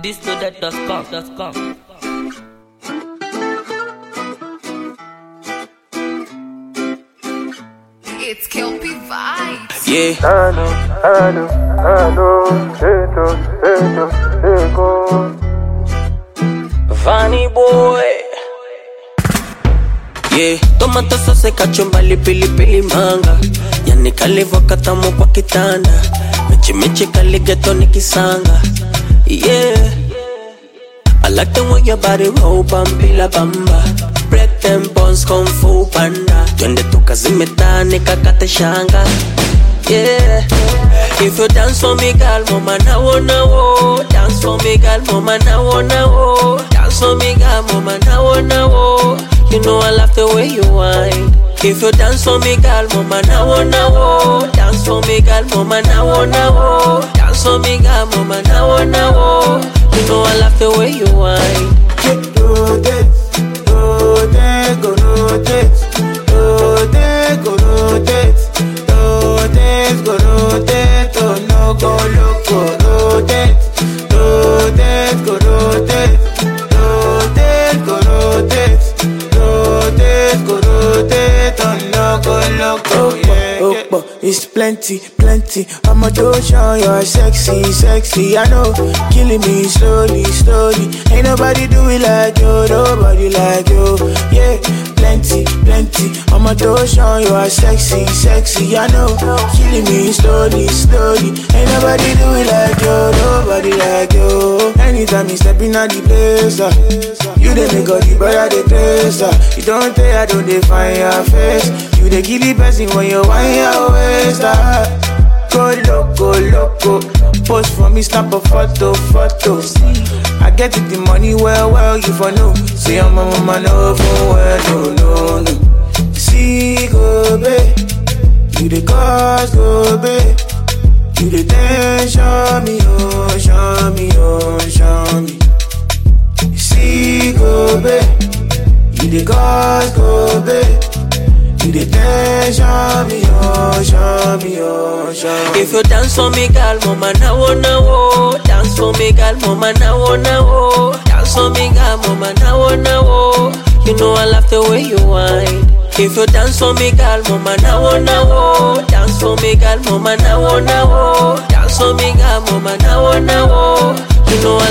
Disloaded.com. It's Kelpie Vibes. Yeah. Vanny boy. Yeah. Tomato sauce, kachumbali, pilipili manga. Yani kalivo katamu kwa kitanda. Mechi mechi kaligeto nikisanga. Yeah. I like the way your body roll, pampila bamba. Break them bones, kung fu panda. Twende tukazimeta, nikakate shanga. Yeah. If you dance for me, girl, mama na wo. Dance for me, girl, mama na wo. Dance for me, girl, mama na wo. You know I love the way you whine. If you dance for me, girl, mama na wo. Dance for me, girl, mama na wo. Dance for me, girl, mama na wo. You know I love the way you whine. Rotate, rotate, go rotate, rotate, go rotate, rotate, go rotate, oh no go loco, rotate, rotate, go rotate, rotate, go rotate, rotate, go rotate, oh no go loco, yeah. It's plenty, plenty. I'ma do show you're sexy, sexy. I know, killing me slowly, slowly. Ain't nobody do it like you, nobody like you. Yeah, plenty, plenty. I'ma do show you're sexy, sexy. I know, killing me slowly, slowly. Ain't nobody do it like you, nobody like you. Anytime you step in at the place, you the make all the boy the place. You don't tell, I don't define your face. You the kill the person when you want your waist. Go loco, loco. Post for me, snap a photo, photo. I get it, the money well, you for know. See I'm a mama, no for well, no. See, go, babe. You the cause, go, babe. You the dance, show me, oh, show me, oh, show me. See, go, babe. You the cause, go, babe. You the dance, show me, oh, show me, oh, show me. If you dance for me, girl, mama na wo. Dance for me, girl, mama na wo. Dance for me, girl, mama na wo. You know I love the way you whine. If you dance for me, girl, mama na wo. Dance for me, girl, mama na wo. Dance for me, girl, mama na wo. You know